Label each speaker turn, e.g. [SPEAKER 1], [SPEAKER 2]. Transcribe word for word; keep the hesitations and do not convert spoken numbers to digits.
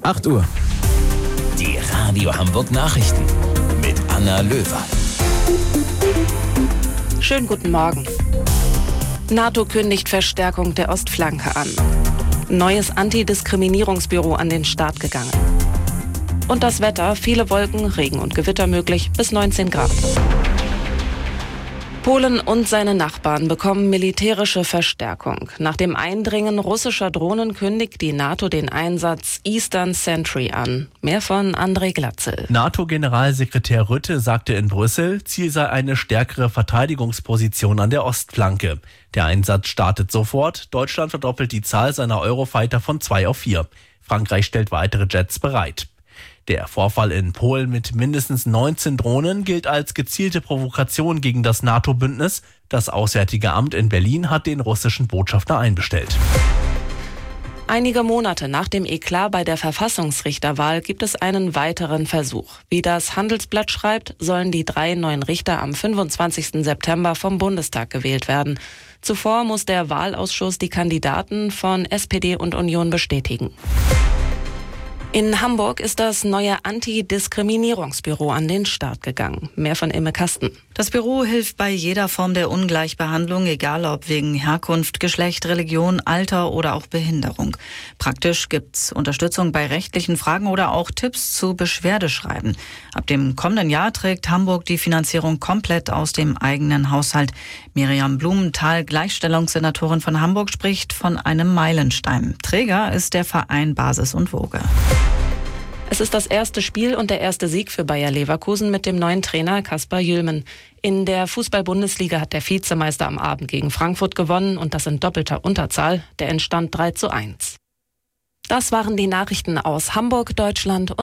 [SPEAKER 1] acht Uhr.
[SPEAKER 2] Die Radio Hamburg Nachrichten mit Anna Löwer.
[SPEAKER 3] Schönen guten Morgen. NATO kündigt Verstärkung der Ostflanke an. Neues Antidiskriminierungsbüro an den Start gegangen. Und das Wetter, viele Wolken, Regen und Gewitter möglich, bis neunzehn Grad. Polen und seine Nachbarn bekommen militärische Verstärkung. Nach dem Eindringen russischer Drohnen kündigt die NATO den Einsatz Eastern Sentry an. Mehr von André Glatzel.
[SPEAKER 4] NATO-Generalsekretär Rutte sagte in Brüssel, Ziel sei eine stärkere Verteidigungsposition an der Ostflanke. Der Einsatz startet sofort. Deutschland verdoppelt die Zahl seiner Eurofighter von zwei auf vier. Frankreich stellt weitere Jets bereit. Der Vorfall in Polen mit mindestens neunzehn Drohnen gilt als gezielte Provokation gegen das NATO-Bündnis. Das Auswärtige Amt in Berlin hat den russischen Botschafter einbestellt.
[SPEAKER 3] Einige Monate nach dem Eklat bei der Verfassungsrichterwahl gibt es einen weiteren Versuch. Wie das Handelsblatt schreibt, sollen die drei neuen Richter am fünfundzwanzigsten September vom Bundestag gewählt werden. Zuvor muss der Wahlausschuss die Kandidaten von S P D und Union bestätigen. In Hamburg ist das neue Antidiskriminierungsbüro an den Start gegangen. Mehr von Imme Kasten.
[SPEAKER 5] Das Büro hilft bei jeder Form der Ungleichbehandlung, egal ob wegen Herkunft, Geschlecht, Religion, Alter oder auch Behinderung. Praktisch gibt's Unterstützung bei rechtlichen Fragen oder auch Tipps zu Beschwerdeschreiben. Ab dem kommenden Jahr trägt Hamburg die Finanzierung komplett aus dem eigenen Haushalt. Miriam Blumenthal, Gleichstellungssenatorin von Hamburg, spricht von einem Meilenstein. Träger ist der Verein Basis und Woge.
[SPEAKER 3] Es ist das erste Spiel und der erste Sieg für Bayer Leverkusen mit dem neuen Trainer Kaspar Jülmen. In der Fußball-Bundesliga hat der Vizemeister am Abend gegen Frankfurt gewonnen und das in doppelter Unterzahl. Der entstand drei zu eins. Das waren die Nachrichten aus Hamburg, Deutschland.